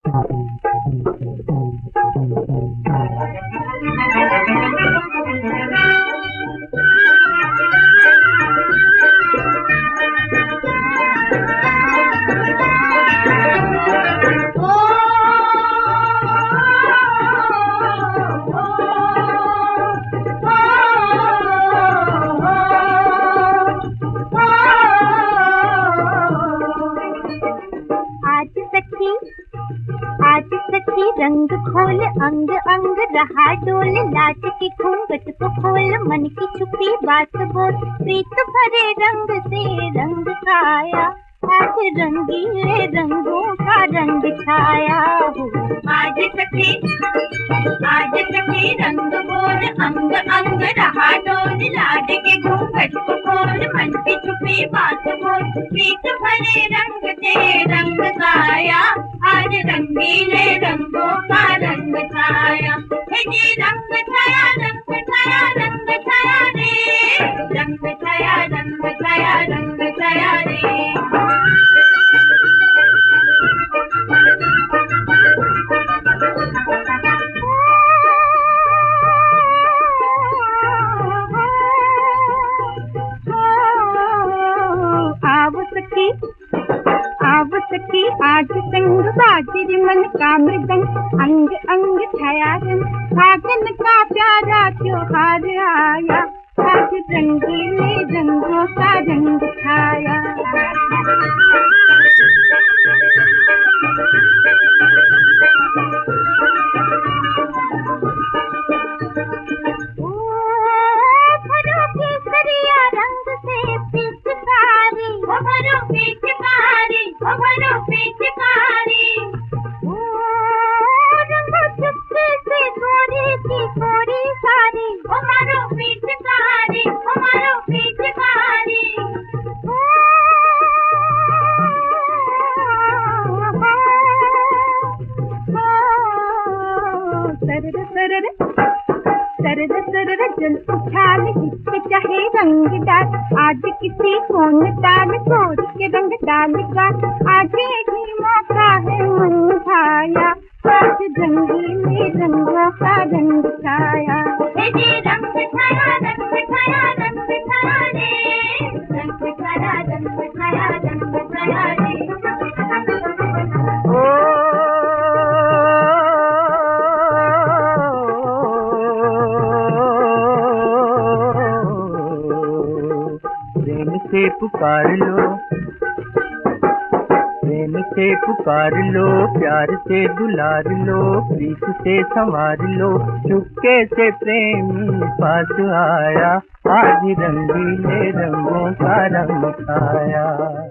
आज सखी रंग खोल, अंग अंग रहा डोल, लाज की घूंघट को खोल, मन की छुपी बात बोल, प्रीत भरे रंग से रंग खाया, आज रंगीले रंगों का रंग छाया हो। आज सखी रंग बोल, अंग अंग रहा डोल, लाज की घूंघट को खोल, मन की छुपी बात बोल, प्रीत भरे रंग से रंग खाया, आज रंगीले रंगों का रंग छाया। जी रंग छाया, रंग छाया, रंग छाया रे, रंग छाया, रंग छाया, रंग छाया रे। आव सखी आज संग बाजिर मन का मृदंग, अंग अंग छाया रंग, फागुन का प्यारा त्योहार आया, आज रंगीले रंगों का रंग छाया। भरो केसरिया रंग से पिचकारी, भरो पिचकारी, भरो पिचकारी, रंगो चुपके से गोरी की गोरी सारी, भरो पिचकारी, भरो पिचकारी। सरर सरर सरर सरर जल उछाल, जिसके चाहे रंग डाल, आज किसी को न डाल, छोड़ के रंग डालेगा, आज ही मौका है मन छाया, आज रंगीले रंगों का रंग छाया। जी रंग छाया, रंग छाया, रंग छाया रे, रंग छाया, रंग छाया, रंग छाया रे। से पुकार लो, प्रेम से पुकार लो, प्यार से दुलार लो, प्रीत से संवार लो, चुपके से प्रेमी पास आया, आज रंगीले रंगों का रंग छाया।